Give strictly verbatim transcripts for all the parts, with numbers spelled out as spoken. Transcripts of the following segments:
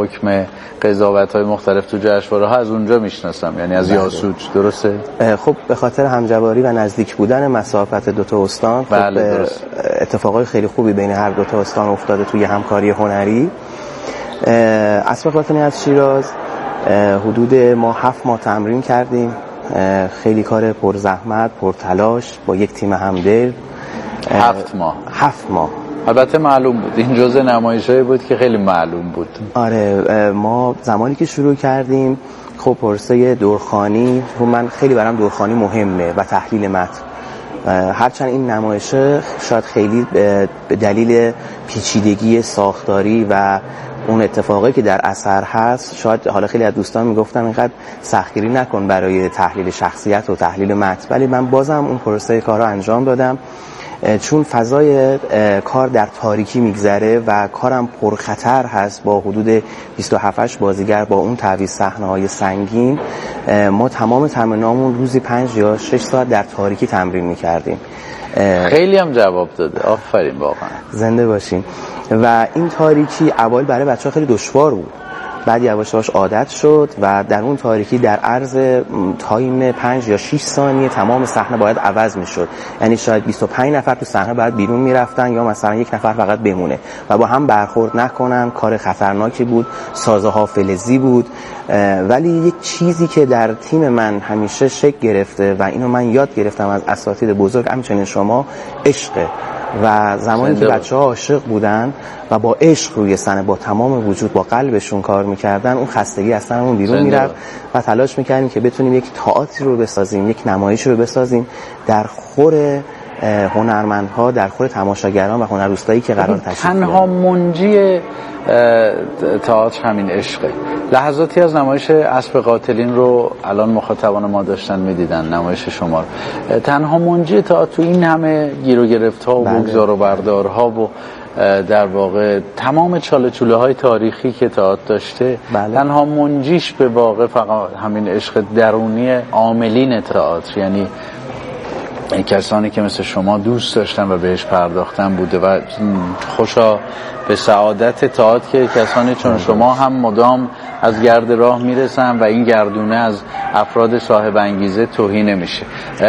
حکم قضاوت‌های مختلف تو جشنواره‌ها از اونجا میشناسم، یعنی از یاسوج. درسته؟ خب به خاطر همجواری و نزدیک بودن مسافت دو تا استان، خب بله اتفاقای خیلی خوبی بین هر دو تا استان افتاده توی همکاری هنری. اسب قاطنی از شیراز حدود ما هفت ماه تمرین کردیم، خیلی کار پر زحمت، پر تلاش، با یک تیم همدل. هفت ماه هفت ماه البته معلوم بود این جزء نمایشایی بود که خیلی معلوم بود. آره، ما زمانی که شروع کردیم خب پرسه دورخوانی، من خیلی برام دورخوانی مهمه و تحلیل متن، هرچند این نمایشه شاید خیلی به دلیل پیچیدگی ساختاری و اون اتفاقی که در اثر هست، شاید حالا خیلی از دوستان میگفتن اینقدر سختگیری نکن برای تحلیل شخصیت و تحلیل متن، ولی من بازم اون پروسه کار رو انجام دادم، چون فضای کار در تاریکی میگذره و کارم پرخطر هست. با حدود بیست و هفت بازیگر با اون تعویض صحنه‌های سنگین، ما تمام تمرینامون روزی پنج یا شش ساعت در تاریکی تمرین میکردیم. خیلی هم جواب داده، آفرین واقعا. زنده باشین. و این تاریکی اول برای بچه‌ها خیلی دشوار بود، بعد یواش یواش عادت شد و در اون تاریکی در عرض تایم پنج یا شش ثانیه تمام صحنه باید عوض میشد، یعنی شاید بیست و پنج نفر تو صحنه باید بیرون میرفتن یا مثلا یک نفر فقط بمونه و با هم برخورد نکنن. کار خطرناکی بود، سازه ها فلزی بود، ولی یک چیزی که در تیم من همیشه شکل گرفته و اینو من یاد گرفتم از اساتید بزرگ، همچنین شما، عشقه. و زمانی که بچه‌ها عاشق بودن و با عشق روی صحنه با تمام وجود با قلبشون کار میکردن، اون خستگی از تنمون بیرون میرفت و تلاش میکردیم که بتونیم یک تئاتر رو بسازیم، یک نمایش رو بسازیم در خور هنرمندها، در خور تماشاگران و هنرروستایی که قرار تشریف بیارن. تنها منجی تئاتر همین عشقه. لحظاتی از نمایش اسب قاتلین رو الان مخاطبان ما داشتن میدیدن، نمایش شما رو. تنها منجی تئاتر تو این همه گیر و گرفت‌ها و بگذار و بردارها و در واقع تمام چاله چوله های تاریخی که تئاتر داشته، بله. تنها منجیش به واقع فقط همین عشق درونی عاملین تئاتر، یعنی کسانی که مثل شما دوست داشتن و بهش پرداختن بوده و خوشا به سعادت تئاتر که کسانی چون شما هم مدام از گرد راه میرسن و این گردونه از افراد صاحب انگیزه توهی نمیشه.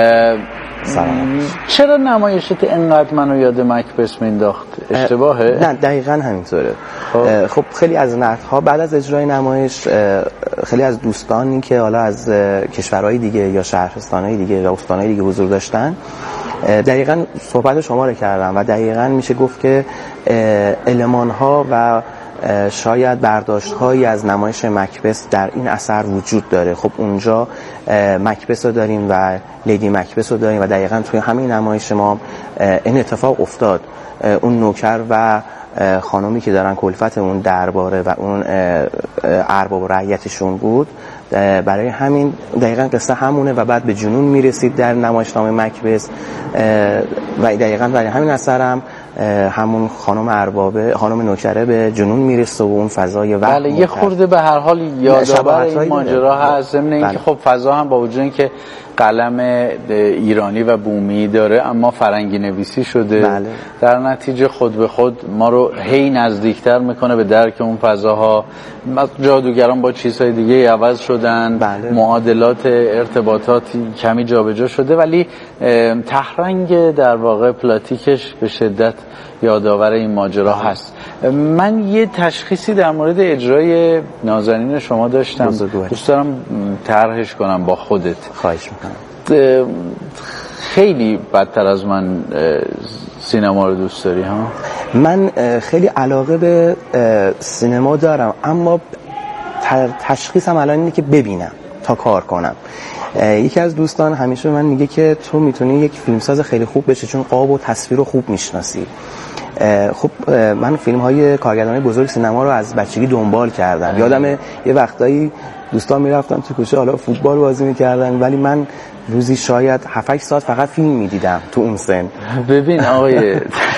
سلام. چرا نمایشت انقدر منو یاد مکبث مینداخت؟ اشتباهه؟ نه دقیقاً همینطوره. خب. خب خیلی از نقدها بعد از اجرای نمایش، خیلی از دوستانی که حالا از کشورهای دیگه یا شهرستانهای دیگه یا استانهای دیگه حضور داشتن، دقیقاً صحبت شما رو کردم و دقیقاً میشه گفت که المان‌ها و شاید برداشت‌هایی از نمایش مکبث در این اثر وجود داره. خب اونجا مکبث رو داریم و لیدی مکبث رو داریم و دقیقاً توی همین نمایش ما این اتفاق افتاد. اون نوکر و خانمی که دارن کلفت اون درباره و اون ارباب و رعیتشون بود، برای همین دقیقاً قصه همونه و بعد به جنون میرسید در نمایشنامه مکبث و دقیقاً برای همین اثرم همون خانم اربابه، خانم نوکره به جنون میرسه و اون فضای وهم. بله یه خورده به هر حال یادآور این ماجرا هست، ضمن اینکه خب فضا هم با وجود اینکه قلم ایرانی و بومی داره اما فرنگی نویسی شده. بله. در نتیجه خود به خود ما رو هی نزدیکتر میکنه به درک اون فضاها. جادوگران با چیزهای دیگه عوض شدن. بله. معادلات ارتباطات کمی جابجا شده، ولی تهرنگ در واقع پلاتیکش به شدت یادآور این ماجرا هست. من یه تشخیصی در مورد اجرای نازنین شما داشتم، دوست دارم طرحش کنم با خودت. خواهش میکنم. خیلی بدتر از من سینما رو دوست داری ها؟ من خیلی علاقه به سینما دارم، اما تشخیصم الان اینه که ببینم تا کار کنم. یکی از دوستان همیشه من میگه که تو میتونی یک فیلمساز خیلی خوب بشی چون قاب و تصویر رو خوب میشناسی. خب من فیلم های کارگردانای بزرگ سینما رو از بچگی دنبال کردم. یادم یه وقتایی دوستان میرفتن تو کوچه حالا فوتبال بازی میکردن، ولی من روزی شاید هفت هشت ساعت فقط فیلم میدیدم تو اون سن. ببین آقای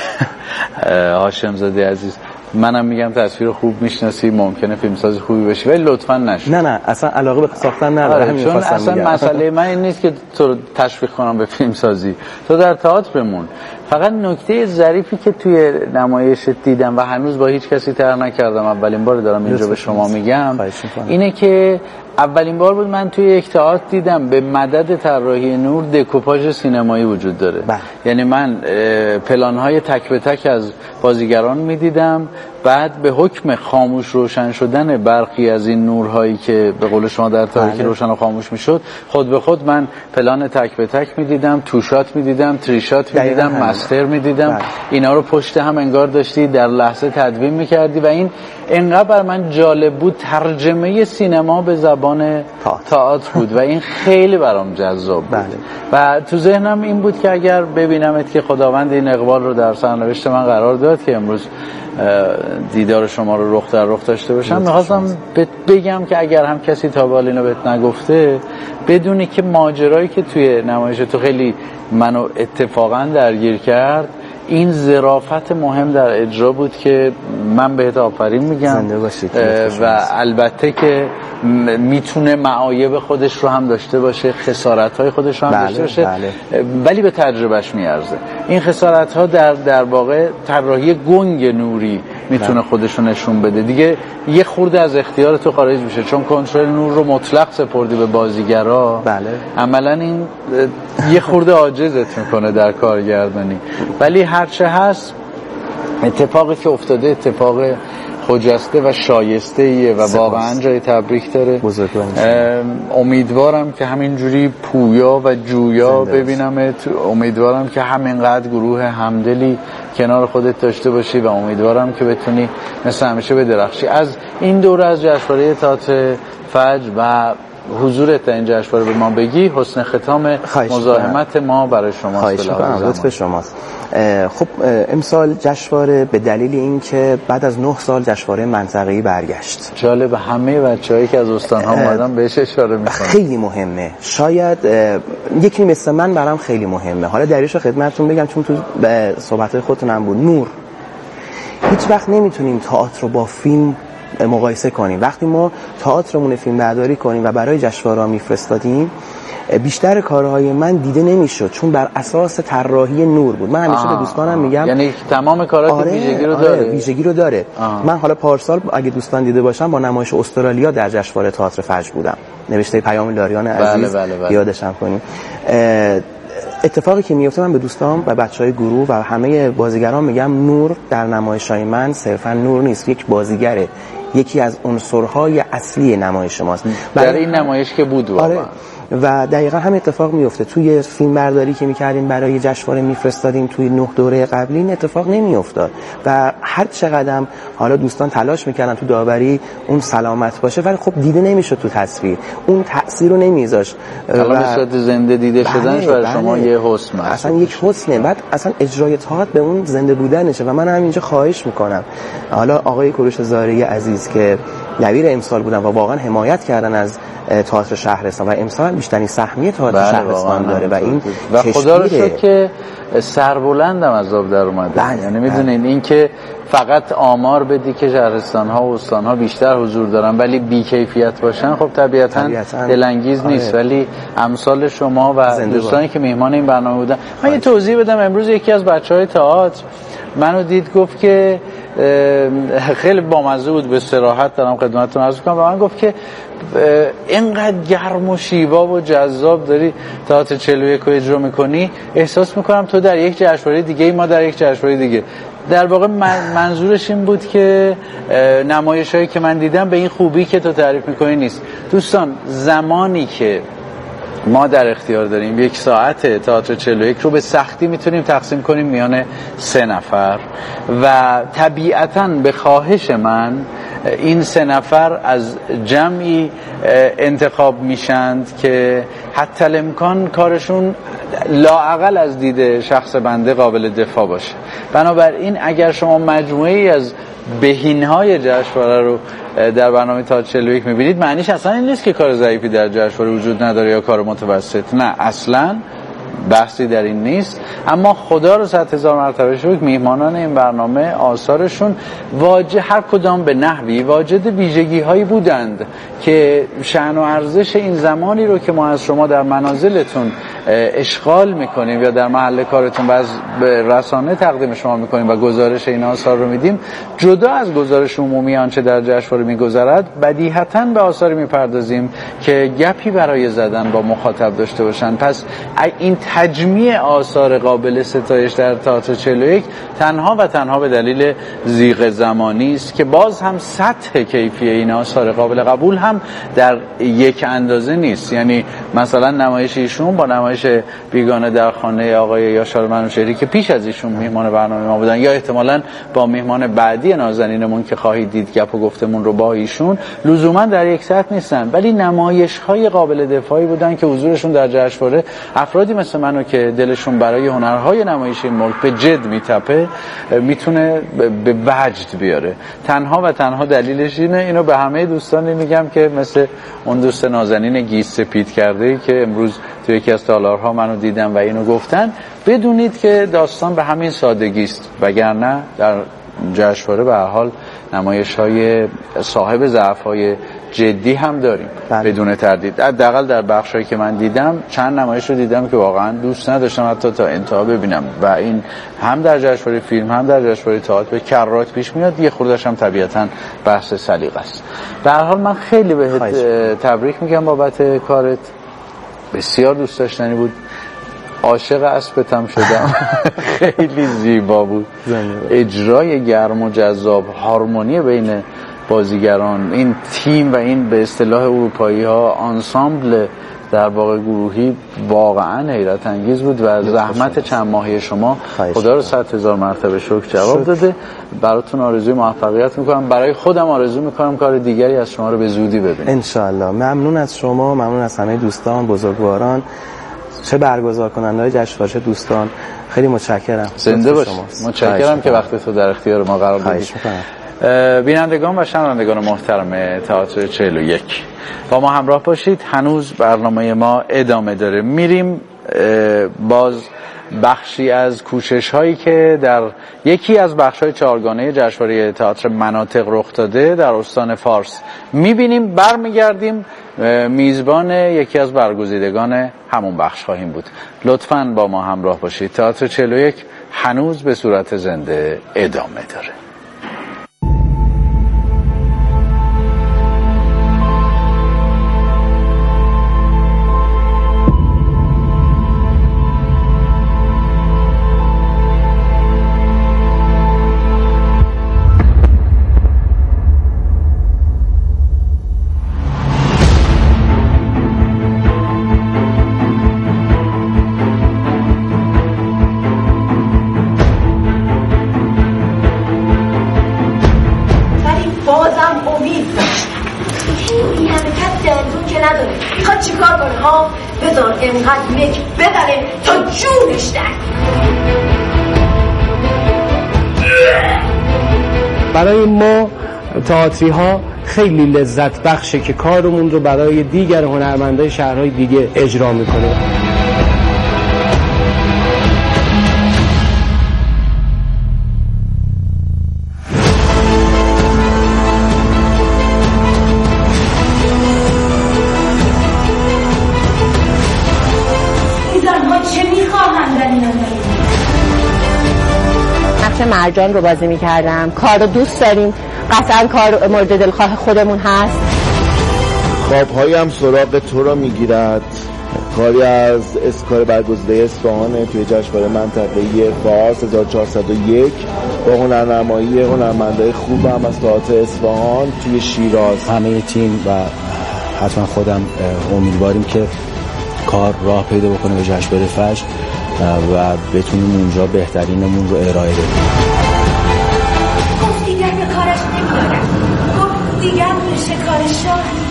هاشم زاده عزیز، منم میگم تصویر خوب میشناسی، ممکنه فیلمساز خوبی بشی، ولی لطفاً نشو. نه نه اصلا علاقه به ساختن ندارم. چون اصلا مسئله من این نیست که تو رو تشویق کنم به فیلمسازی، تو در تئاتر بمون. فقط نکته ظریفی که توی نمایش دیدم و هنوز با هیچ کسی طرح نکردم، اولین بار دارم اینجا به شما میگم، اینه که اولین بار بود من توی یک تئاتر دیدم به مدد طراحی نور دکوپاژ سینمایی وجود داره. بله. یعنی من پلان‌های تک به تک از بازیگران میدیدم، بعد به حکم خاموش روشن شدن برخی از این نورهایی که به قول شما در تاریکی بله. روشن و خاموش میشد، خود به خود من پلان تک به تک میدیدم، توشات میدیدم، تریشات میدیدم، مستر میدیدم. بله. اینا رو پشت هم انگار داشتی در لحظه تدوین میکردی و این انقدر بر من جالب بود. ترجمه سینما به زبان تئاتر بود و این خیلی برام جذاب بود. بله. و تو ذهنم این بود که اگر ببینمت که خداوند این اقبال رو در سرنوشت من قرار داد که امروز دیدار شما رو رخ در رخ داشته باشم، می‌خواستم بگم که اگر هم کسی تا به حال اینو بهت نگفته، بدونی که ماجرایی که توی نمایش تو خیلی منو اتفاقا درگیر کرد، این ظرافت مهم در اجرا بود که من بهت آفرین میگم و البته که میتونه معایب خودش رو هم داشته باشه، خسارت‌های خودش رو هم بله، داشته باشه بله. ولی به تجربهش میارزه. این خسارت‌ها در در واقع طراحی گنگ نوری میتونه خودش رو نشون بده دیگه. یه خورده از اختیار تو خارج میشه، چون کنترل نور رو مطلق سپردی به بازیگرا. بله. عملاً این یه خورده عاجزت میکنه در کارگردانی. ولی هرچه هست اتفاقی که افتاده اتفاق خجسته و شایسته ایه و واقعا جای تبریک داره. امیدوارم که همینجوری پویا و جویا ببینم. امیدوارم که همینقدر گروه همدلی کنار خودت داشته باشی و امیدوارم که بتونی مثل همیشه بدرخشی. از این دوره از جشنواره تئاتر فجر و حضورت در این جشنواره به ما بگی، حسن ختام مزاحمت ما برای شما. خواهش می‌کنم، لطف شماست. خب امسال جشنواره به دلیل اینکه بعد از نه سال جشنواره منطقه‌ای برگشت. جالب، همه بچه‌هایی که از استان‌ها اومدن بهش اشاره می‌کنن. خیلی مهمه. شاید یکی مثل من برام خیلی مهمه. حالا دلیلش رو خدمتتون بگم، چون تو صحبت‌های خودتون هم بود. نور. هیچ وقت نمیتونیم تئاتر رو با فیلم مقایسه کنیم. وقتی ما تئاترمون فیلم برداری کنیم و برای جشنواره میفرستادیم، بیشتر کارهای من دیده نمیشد، چون بر اساس طراحی نور بود. من همیشه به دوستانم میگم یعنی تمام کارات آره، ویژگی رو داره. آره، ویژگی رو داره. آه. من حالا پارسال اگه دوستان دیده باشن با نمایش استرالیا در جشنواره تئاتر فجر بودم، نوشته پیام لاریان عزیز. بله، بله، بله. یادشم کنیم. اتفاقی که میفته، من به دوستان و بچهای گروه و همه بازیگران میگم نور در نمایش‌های من صرفا نور نیست، یک بازیگره، یکی از عنصرهای اصلی نمایش ماست. در این نمایش که بود واقعا. آره. و دقیقا هم اتفاق میفته. توی فیلم برداری که میکردیم برای جشنواره میفرستادیم توی نه دوره قبلی، این اتفاق نمیافتاد و هر چقدرم حالا دوستان تلاش میکردن تو داوری اون سلامت باشه، ولی خب دیده نمیشد تو تصویر، اون تاثیر رو نمیذاشت. حالا به صورت زنده دیده شدنش برای بله. شما یه حسن، اصلا یک حسنه. بعد اصلا اجرای تئاتر به اون زنده بودنشه و من همینجا خواهش میکنم حالا آقای کوروش زارعی عزیز که نویر امسال بودن و واقعا حمایت کردن از تئاتر شهرستان و امسال بیشترین سهمیه تئاتر بله شهرستان داره و این و خدا رو شکر که سربلندم از آب در اومده. بله. یعنی میدونین این که فقط آمار بدی که شهرستان ها و استان ها بیشتر حضور دارن ولی بی کیفیت باشن، خب طبیعتاً دلانگیز نیست. آره. ولی امثال شما و دوستانی که میهمان این برنامه بودن، من یه توضیح بدم. امروز یکی از بچهای تئاتر منو دید، گفت که خیلی بامزه بود، به صراحت دارم خدمتتون عرض می‌کنم، و من گفت که اینقدر گرم و شیوا و جذاب داری تئاتر چهل و یک رو اجرا میکنی، احساس میکنم تو در یک جشنواره دیگه، ما در یک جشنواره دیگه. در واقع منظورش این بود که نمایش‌هایی که من دیدم به این خوبی که تو تعریف میکنی نیست. دوستان، زمانی که ما در اختیار داریم یک ساعت تئاتر چهل و یک رو به سختی میتونیم تقسیم کنیم میان سه نفر و طبیعتاً به خواهش من این سه نفر از جمعی انتخاب میشند که حتی الامکان کارشون لااقل از دید شخص بنده قابل دفاع باشه. بنابراین اگر شما مجموعه ای از بهینه‌های جشنواره رو در برنامه تئاتر چهل و یک می‌بینید، معنیش اصلا این نیست که کار ضعیفی در جشنواره وجود نداره یا کار متوسط. نه، اصلا بحثی در این نیست. اما خدا رو صد هزار مرتبه شکر میهمانان این برنامه آثارشون واجد هر کدام به نحوی واجد ویژگی هایی بودند که شأن و ارزش این زمانی رو که ما از شما در منازلتون اشغال میکنیم یا در محل کارتون و از رسانه تقدیم شما میکنیم و گزارش این آثار رو میدیم، جدا از گزارش عمومی آنچه در جشنواره میگذرد، بدیهتاً به آثاری میپردازیم که گپی برای زدن با مخاطب داشته باشن. پس این تجمیع آثار قابل ستایش در تئاتر چهل و یک تنها و تنها به دلیل ضیق زمانی است که باز هم سطح کیفی این آثار قابل قبول هم در یک اندازه نیست. یعنی مثلا نمایش ایشون با نمایش بیگانه در خانه آقای یاشار منوچهری که پیش از ایشون میهمان برنامه ما بودن، یا احتمالاً با میهمان بعدی نازنینمون که خواهید دید گپ و گفتمون رو با ایشون، لزوما در یک سطح نیستن، ولی نمایش های قابل دفاعی بودن که حضورشون در جشنواره افرادی مثل منو که دلشون برای هنرهای نمایشی این ملک به جد میتپه میتونه به وجد بیاره. تنها و تنها دلیلش اینه. اینو به همه دوستانی میگم که مثل اون دوست نازنین گیس سپید کرده که امروز تو یکی از تالارها منو دیدن و اینو گفتن، بدونید که داستان به همین سادگی است، وگرنه در جشنواره به هر حال نمایش‌های صاحب ضعف‌های جدی هم داریم. بله. بدون تردید. حداقل در بخشایی که من دیدم چند نمایش رو دیدم که واقعا دوست نداشتم حتی تا انتها ببینم و این هم در جشنواره فیلم هم در جشنواره تئاتر به کرات پیش میاد. یه خورده‌اش هم طبیعتاً بحث سلیقه است. به هر حال من خیلی بهت تبریک میگم بابت کارت، بسیار دوست داشتنی بود. عاشق اسبتم شدم. خیلی زیبا بود، اجرای گرم و جذاب، هارمونی بین بازیگران، این تیم و این به اصطلاح اروپایی ها آنسامبل در واقع گروهی واقعا حیرت انگیز بود و زحمت چند ماهی شما خدا رو صد هزار مرتبه شکر جواب داده. براتون آرزوی موفقیت میکنم، برای خودم آرزو میکنم کار دیگری از شما رو به زودی ببینم ان شاء الله. ممنون از شما، ممنون از همه دوستان بزرگواران، چه برگزار کننده‌های جشنواره، دوستان، خیلی متشکرم. زنده باشید. متشکرم که وقت تو در اختیار ما قرار دادید. بینندگان و شنوندگان محترم تئاتر چهل و یک، با ما همراه باشید. هنوز برنامه ما ادامه داره. میریم باز بخشی از کوشش هایی که در یکی از بخش های چهارگانه جشنواره تئاتر مناطق رخ داده در استان فارس میبینیم. برمیگردیم میزبان یکی از برگزیدگان همون بخش خواهیم بود. لطفاً با ما همراه باشید. تئاتر چهل و یک هنوز به صورت زنده ادامه داره. اینقدر مک بداره تا جونش در. برای ما تئاتری ها خیلی لذت بخشه که کارمون رو برای دیگر هنرمندای شهرهای دیگه اجرا میکنه. مرجان رو بازی می‌کردم. کار رو دوست داریم، قطعا کار مورد دلخواه خودمون هست. خواب‌هایی هم سراغ تو رو میگیرد، کاری از اسکار برگزیده اصفهان توی جشنواره منطقه‌ای فارس هزار و چهارصد و یک با هنرنمایی هنرمندای خوب هم از تئاتر اصفهان توی شیراز. همه تیم و حتما خودم امیدواریم که کار راه پیدا بکنه به جشنواره فجر و بتونیم اونجا بهترینمون رو ارائه بدیم. گفت دیگر به کارش نمیدارم، گفت دیگر میشه کار شاهی.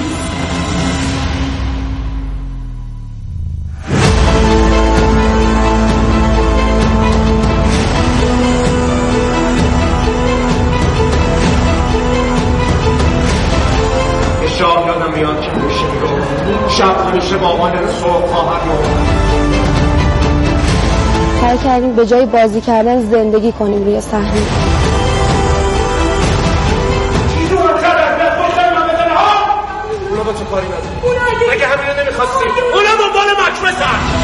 شاه یادم میاد که میشه میگفت شب همیشه با آن صبح خواهد بود. سعی کردیم به جای بازی کردن زندگی کنیم روی صحنه. اونا با تو کاری نداره. اگه همینو نمیخواستی اونا با بال مکمه سر.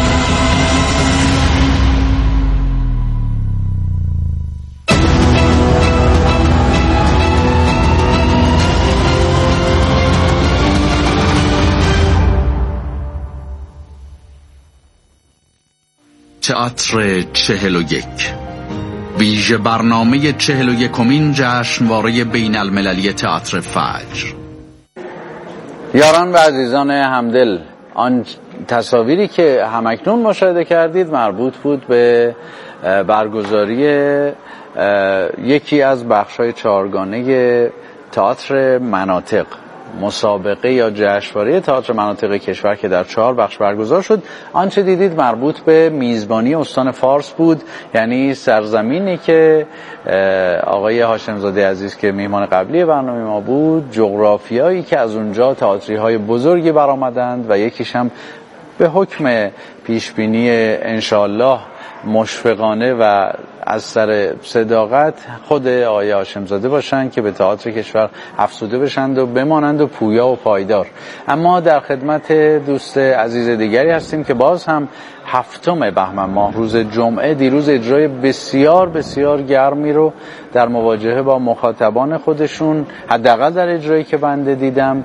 تئاتر چهل و یک، ویژه برنامه چهل و یکمین جشنواره بین المللی تئاتر فجر. یاران و عزیزان همدل، آن تصاویری که همکنون مشاهده کردید مربوط بود به برگزاری یکی از بخش‌های چهارگانه تئاتر مناطق، مسابقه یا جشنواره تئاتر مناطق کشور که در چهار بخش برگزار شد. آنچه دیدید مربوط به میزبانی استان فارس بود، یعنی سرزمینی که آقای هاشمزاده عزیز که میهمان قبلی برنامه ما بود، جغرافیایی که از اونجا تئاتری های بزرگی برآمدند و یکیش هم به حکم پیشبینی انشالله مشفقانه و از سر صداقت خود آقای هاشمزاده باشند که به تئاتر کشور افزوده بشند و بمانند و پویا و پایدار. اما در خدمت دوست عزیز دیگری هستیم که باز هم هفتم بهمن ماه روز جمعه دیروز اجرای بسیار بسیار گرمی رو در مواجهه با مخاطبان خودشون، حداقل در اجرایی که بنده دیدم،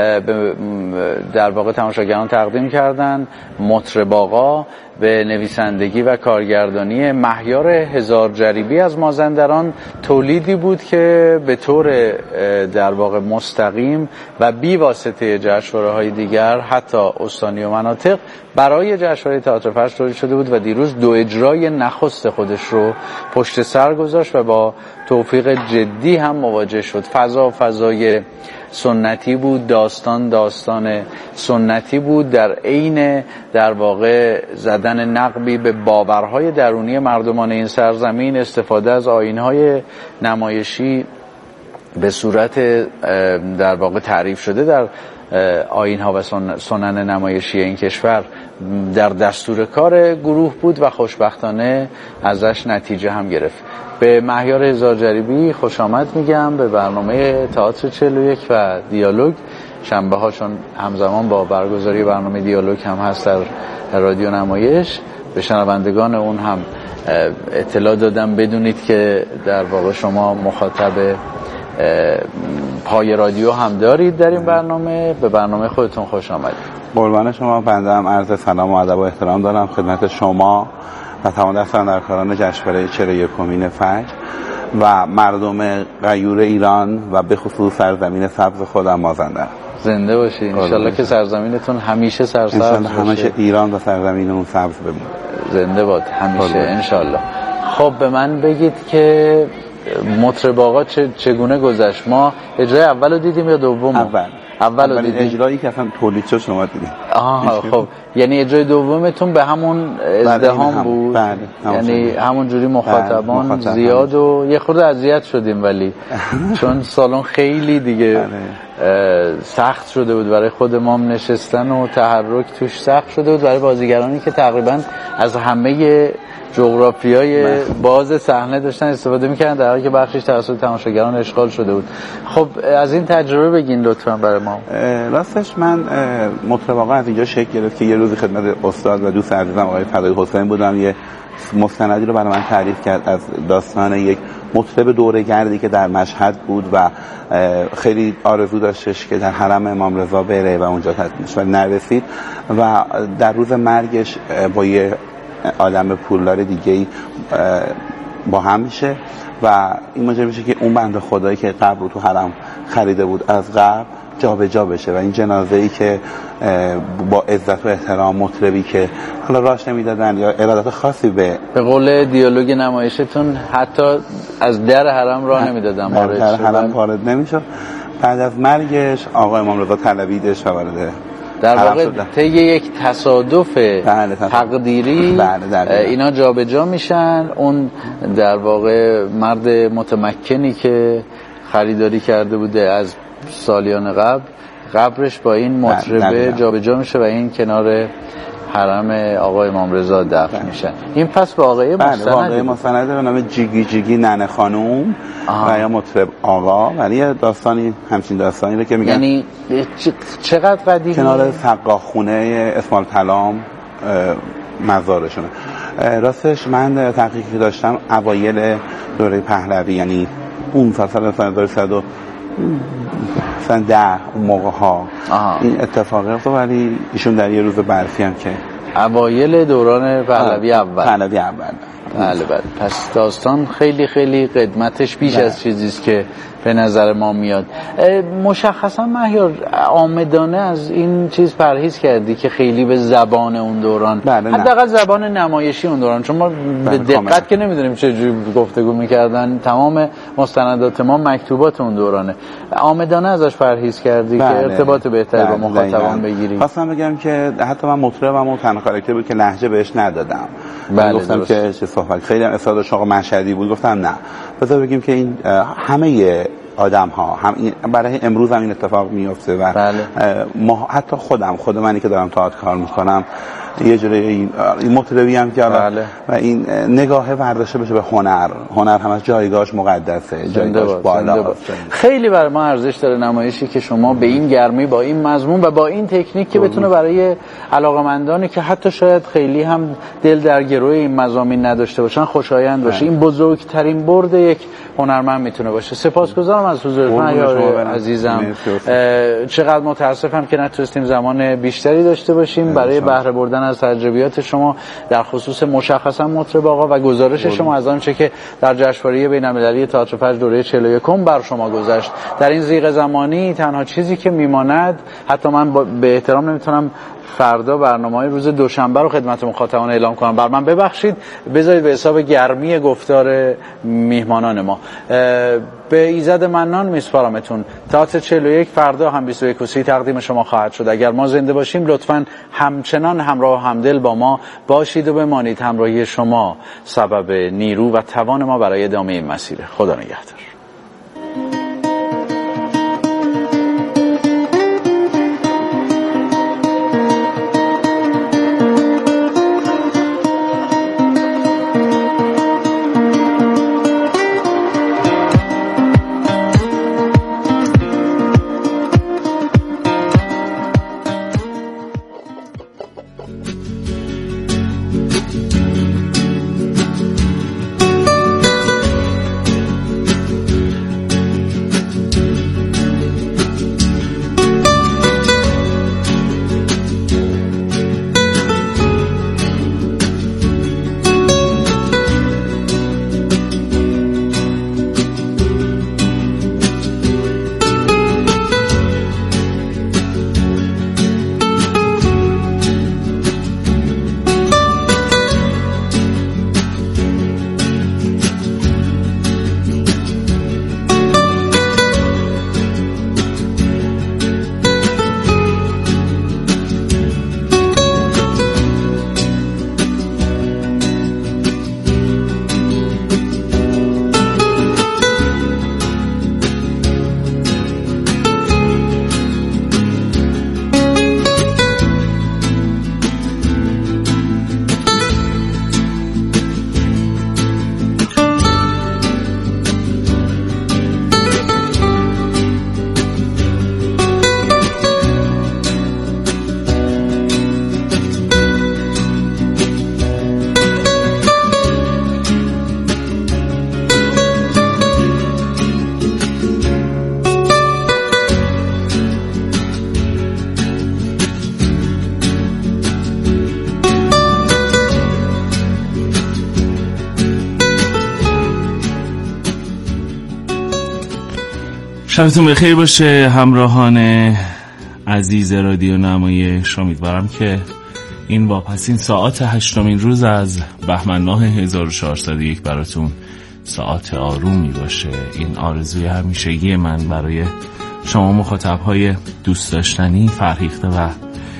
در واقع تماشاگران تقدیم کردن. مطرب آقا به نویسندگی و کارگردانی مهیار هزار جریبی از مازندران تولیدی بود که به طور در واقع مستقیم و بی واسطه جشنواره‌های دیگر حتی استانی و مناطق برای جشنواره تئاتر فجر تولید شده بود و دیروز دو اجرای نخست خودش رو پشت سر گذاشت و با توفیق جدی هم مواجه شد. فضا فضای سنتی بود، داستان داستان سنتی بود، در عین در واقع زدن نقبی به باورهای درونی مردمان این سرزمین، استفاده از آیین‌های نمایشی به صورت در واقع تعریف شده در آیین‌ها و سنن نمایشی این کشور در دستور کار گروه بود و خوشبختانه ازش نتیجه هم گرفت. به مهیار هزار جریبی خوش آمد میگم به برنامه تئاتر چهل و یک و دیالوگ. شنبه ها چون همزمان با برگزاری برنامه دیالوگ هم هست در رادیو نمایش، به شنوندگان اون هم اطلاع دادم بدونید که در واقع شما مخاطب پای رادیو هم دارید در این برنامه. به برنامه خودتون خوش آمدید. قربان شما. بنده هم عرض سلام و ادب و احترام دارم خدمت شما و تمام دستاندرکاران جشنواره چهل و یکمین فجر و مردم غیور ایران و به خصوص سرزمین سبز خودم مازندران. زنده باشید. انشالله که سرزمینتون همیشه سرسبز باشه. همیشه ایران و سرزمینمون سبز بمونه. زنده باد همیشه انشالله. خب به من بگید که مطرب آقا چگونه گذشت؟ ما اجرای اول رو دیدیم یا دوم؟ اول اول رو دیدیم. اجرایی که اصلا تولید شد شما دیدید. آها خب یعنی اجرای دومتون به همون ازدحام هم بود؟ بله. یعنی همون جوری مخاطبان مخاطب زیاد و یه خورده اذیت شدیم ولی چون سالن خیلی دیگه سخت شده بود برای خود ما نشستن و تحرک توش سخت شده بود برای بازیگرانی که تقریبا از همه جغرافیای باز صحنه داشتن استفاده میکردن در حالی که بخشش توسط تماشاگران اشغال شده بود. خب از این تجربه بگین لطفا برای ما. راستش من مطرب آقا از اینجا شکل گرفت که یه روزی خدمت استاد و دوست عزیزم آقای فدایی حسین بودم، یه مستندی رو برای من تعریف کرد از داستان یک مطرب دوره‌گردی که در مشهد بود و خیلی آرزو داشتش که در حرم امام رضا بره و اونجا تدفینش ولی نرسید و در روز مرگش با یه آدم پولدار دیگه‌ای با هم میشه و این موجب میشه که اون بنده خدایی که قبر رو تو حرم خریده بود از قبر جا به جا بشه و این جنازه‌ای که با عزت و احترام مطربی که حالا راش نمیدادن یا ارادات خاصی به به قول دیالوگ نمایشتون حتی از در حرم راه نمیدادن، وارد در حرم وارد نمیشد. بعد از مرگش آقا امام رضا طلبیدش و وارد در واقع طی یک تصادف بله تقدیری بله اینا جابجا میشن. اون در واقع مرد متمکنی که خریداری کرده بوده از سالیان قبل قبرش با این مطربه جابجا میشه و این کنار حرم آقا امام رضا دفن میشن. این پس واقعه مستنده؟ واقعه مستنده به نام جیگی جیگی ننه خانوم و یا مطرب آقا، ولی داستانی همچین داستانی رو که میگن یعنی چقدر قدیمی؟ کنار سقاخونه اسماعیل تلام مزارشونه. راستش من تحقیقی داشتم اوایل دوره پهلوی، یعنی اون فصل سال هزار و سیصد و ده اون موقع ها این اتفاقی افتاد، ولی ایشون در یه روز برفی هم که اوایل دوران پهلوی اول پهلوی اول بله بله. پس داستان خیلی خیلی قدمتش بیش بله. از چیزیست که به نظر ما میاد. مشخصا مهیار آمدانه از این چیز پرهیز کردی که خیلی به زبان اون دوران بله حداقل زبان نمایشی اون دوران، چون ما به دقت که نمیدونیم چه جوری گفتگو میکردن، تمام مستندات ما مکتوبات اون دورانه، آمدانه ازش پرهیز کردی بله. که ارتباط بهتری با مخاطبان بگیری. خواستم بگم که حتی من مطربم و تنها کاراکتر بود که لهجه بهش ندادم. بله گفتم درست. که چه صحبت خیلی هم استاد شاق مشهدی بود، گفتم نه بذار بگیم که این همه آدم ها هم برای امروز هم این اتفاق میفته و بله. ما حتی خودم خود منی که دارم تئاتر کار میکنم یه جوری این مطربی هم که بله. و این نگاه برداشته بشه به هنر، هنر هم از جایگاهش مقدسه، جایگاهش بالا. خیلی برای ما ارزش داره نمایشی که شما به این گرمی با این مضمون و با این تکنیک که بتونه برای علاقمندانی که حتی شاید خیلی هم دل در گروه این مضامین نداشته باشن خوشایند باشه. این بزرگترین برد یک هنرمند میتونه باشه. سپاسگزارم از حضورتون مهیار عزیزم. چقدر متاسفم که نتونستیم زمان بیشتری داشته باشیم برای بهره بردن از تجربیات شما در خصوص مشخصا مطرب آقا و گزارش بودم. شما از آنچه که در جشنواره بین‌المللی تئاتر فجر دوره چهل و یکم بر شما گذشت. در این ضیق زمانی تنها چیزی که میماند، حتی من به احترام نمیتونم فردا برنامه‌های روز دوشنبه رو خدمت مخاطبان اعلام کنم، بر من ببخشید، بذارید به حساب گرمی گفتار میهمانان ما. به ایزد منان میسپارمتون. تئاتر چهل و یک فردا هم بیست و یک و سی تقدیم شما خواهد شد. اگر ما زنده باشیم لطفاً همچنان همراه و همدل با ما باشید و بمانید. همراهی شما سبب نیرو و توان ما برای ادامه این مسیره. خدا نگهدار. شبتون بخیر باشه همراهان عزیز رادیو نمایش. امیدوارم که این واپسین ساعت هشتمین روز از بهمن ماه هزار و چهارصد و یک براتون ساعت آرومی باشه. این آرزوی همیشگی من برای شما مخاطبهای دوست داشتنی، فرهیخته و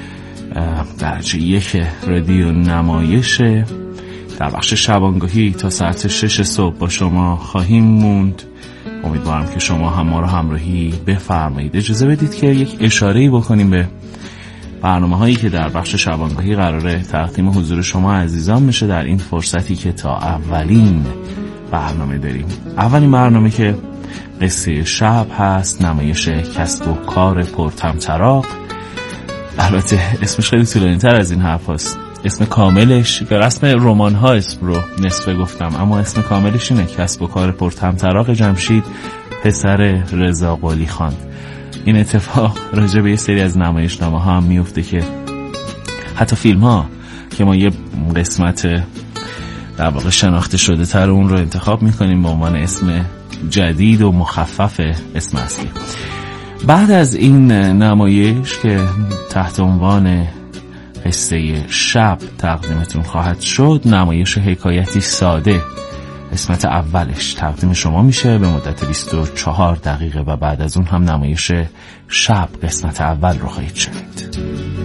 درجه یک رادیو نمایش. در بخش شبانگاهی تا ساعت شش صبح با شما خواهیم موند. امیدوارم که شما هم ما رو همراهی بفرمایید. اجازه بدید که یک اشاره‌ای بکنیم به برنامه هایی که در بخش شبانگاهی قراره تقدیم حضور شما عزیزان میشه در این فرصتی که تا اولین برنامه داریم. اولین برنامه که قصه شب هست، نمایش کسب و کار پرطمطراق. البته اسمش خیلی طولانی تر از این حرف هست. اسم کاملش به رسم رمان ها اسم رو نصفه گفتم، اما اسم کاملش اینه کسب و کار پرطمطراق جمشید پسر رضا قلی خان. این اتفاق راجع به یه سری از نمایشنامه ها هم میفته که حتی فیلم ها که ما یه قسمت در واقع شناخته شده تر اون رو انتخاب میکنیم به عنوان اسم جدید و مخفف اسم اصلی. بعد از این نمایش که تحت عنوان قصه شب تقدیمتون خواهد شد، نمایش حکایتی ساده قسمت اولش تقدیم شما میشه به مدت بیست و چهار دقیقه و بعد از اون هم نمایش شب قسمت اول رو خواهید شنید.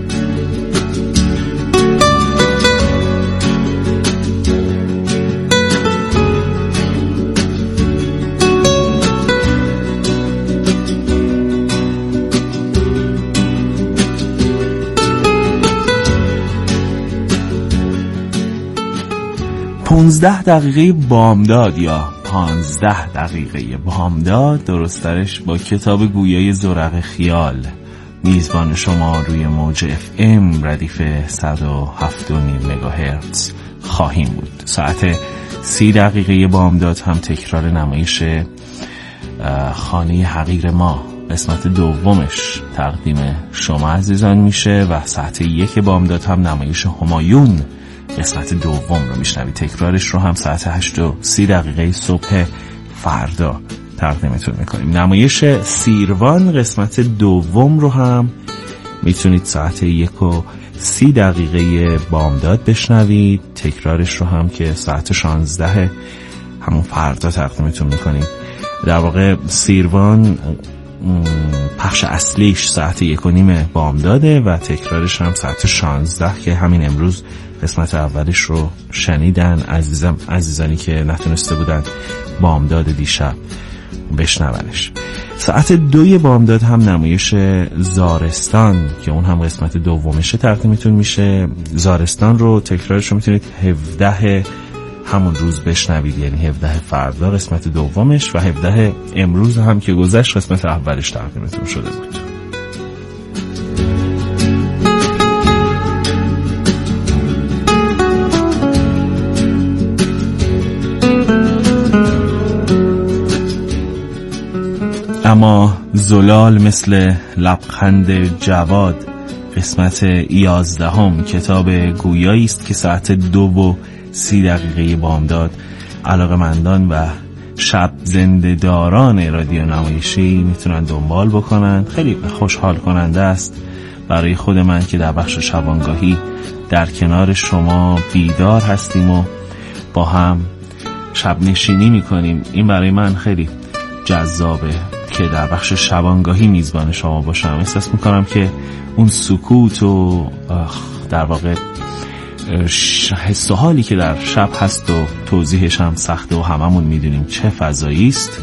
پونزده دقیقه بامداد یا پانزده دقیقه بامداد درسترش با کتاب گویای زورق خیال میزبان شما روی موج اف ام ردیف صد و هفت و نیم مگاهرتز خواهیم بود. ساعت سی دقیقه بامداد هم تکرار نمایش خانه حقیر ما قسمت دومش تقدیم شما عزیزان میشه و ساعت یک بامداد هم نمایش همایون قسمت دوم رو میشنوید. تکرارش رو هم ساعت هشت و سی دقیقه صبح فردا تقدیمتون میکنیم. نمایش سیروان قسمت دوم رو هم میتونید ساعت یک و سی دقیقه بامداد بشنوید. تکرارش رو هم که ساعت شانزده همون فردا تقدیمتون میکنیم. در واقع سیروان پخش اصلیش ساعت یک و نیم بامداده و تکرارش هم ساعت شانزده که همین امروز قسمت اولش رو شنیدن عزیزم عزیزانی که نتونسته بودن بامداد دیشب بشنونش. ساعت دوی بامداد هم نمایش زارستان که اون هم قسمت دومشه تقدیمتون میشه. زارستان رو تکرارش رو میتونید هفده همون روز بشنوید، یعنی هفده فردا قسمت دومش و هفده امروز هم که گذشت قسمت اولش تقدیمتون شده بود. اما زلال مثل لبخند جواد قسمت یازدهم کتاب گویایی است که ساعت دو و سی دقیقه بامداد علاقه‌مندان و شب زنده داران رادیو نمایشی میتونن دنبال بکنن. خیلی خوشحال کننده است برای خود من که در بخش شبانگاهی در کنار شما بیدار هستیم و با هم شب نشینی میکنیم. این برای من خیلی جذابه که در بخش شبانگاهی میزبان شما باشم. احساس میکنم که اون سکوت و در واقع حس و حالی که در شب هست و توضیحش هم سخته و هممون میدونیم چه فضایی است،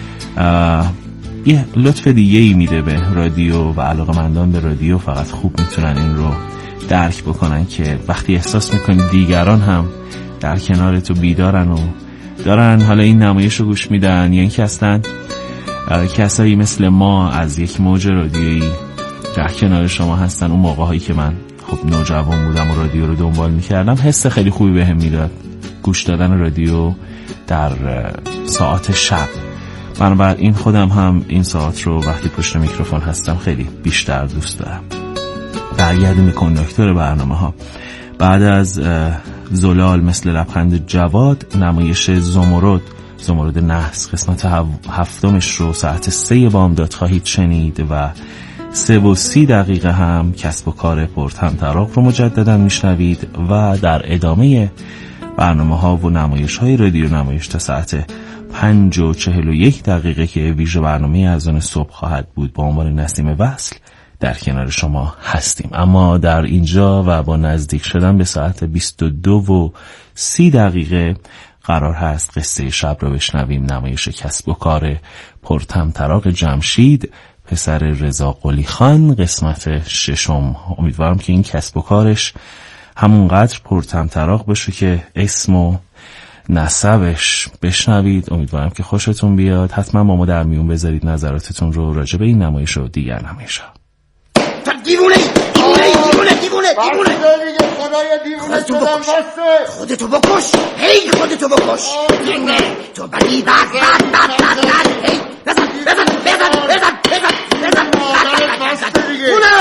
یه لطف دیگه ای میده به رادیو و علاقه‌مندان به رادیو فقط خوب میتونن این رو درک بکنن که وقتی احساس میکنی دیگران هم در کنار تو بیدارن و دارن حالا این نمایش رو گوش میدن یا اینکه اصلا کسایی مثل ما از یک موج رادیویی در کنار شما هستن. اون موقع هایی که من خب نوجوان بودم و رادیو رو دنبال میکردم حس خیلی خوبی بهم میداد گوش دادن رادیو در ساعات شب. بنابراین خودم هم این ساعت رو وقتی پشت میکروفون هستم خیلی بیشتر دوست دارم. برگردیم به کنداکتور برنامه ها. بعد از زلال مثل لبخند جواد نمایش زمرد زمرد نحس قسمت هفتمش رو ساعت سه بامداد خواهید شنید و سه و سی دقیقه هم کسب و کار پرطمطراق رو مجددا میشنوید و در ادامه برنامه ها و نمایش های رادیو نمایش تا ساعت پنج و چهل و یک دقیقه که ویژه برنامه از آن صبح خواهد بود با عنوان نسیم وصل در کنار شما هستیم. اما در اینجا و با نزدیک شدن به ساعت بیست و دو و سی دقیقه قرار هست قصه شب رو بشنویم. نمایش کسب و کار پرطمطراق جمشید پسر رضا قلی خان، قسمت ششم. امیدوارم که این کسب و کارش همونقدر پرطمطراق بشه که اسم و نسبش بشنوید. امیدوارم که خوشتون بیاد. حتما با ما در میون بذارید نظراتتون رو راجع به این نمایش و دیگر نمایش‌ها. دیوونه دیوونه دیوونه دیوونه دیوونه خودتو بکش خودتو بکش هی خودتو بکش دیوونه تو بدی بد بد بد بد بد هی بزن بزن بزن بزن بزن بزن بزن